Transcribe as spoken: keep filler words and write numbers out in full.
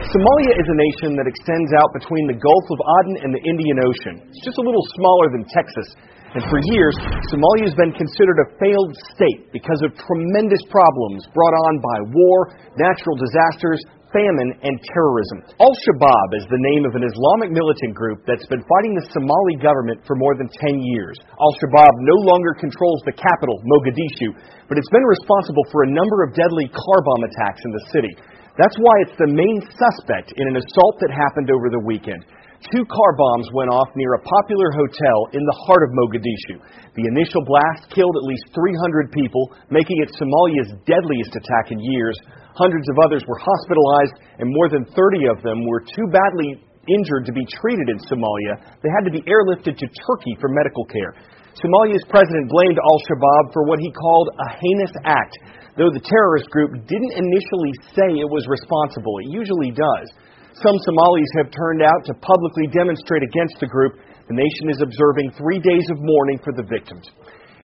Somalia is a nation that extends out between the Gulf of Aden and the Indian Ocean. It's just a little smaller than Texas. And for years, Somalia has been considered a failed state because of tremendous problems brought on by war, natural disasters, famine, and terrorism. Al-Shabaab is the name of an Islamic militant group that's been fighting the Somali government for more than ten years. Al-Shabaab no longer controls the capital, Mogadishu, but it's been responsible for a number of deadly car bomb attacks in the city. That's why it's the main suspect in an assault that happened over the weekend. Two car bombs went off near a popular hotel in the heart of Mogadishu. The initial blast killed at least three hundred people, making it Somalia's deadliest attack in years. Hundreds of others were hospitalized, and more than thirty of them were too badly injured to be treated in Somalia. They had to be airlifted to Turkey for medical care. Somalia's president blamed Al-Shabaab for what he called a heinous act, though the terrorist group didn't initially say it was responsible. It usually does. Some Somalis have turned out to publicly demonstrate against the group. The nation is observing three days of mourning for the victims.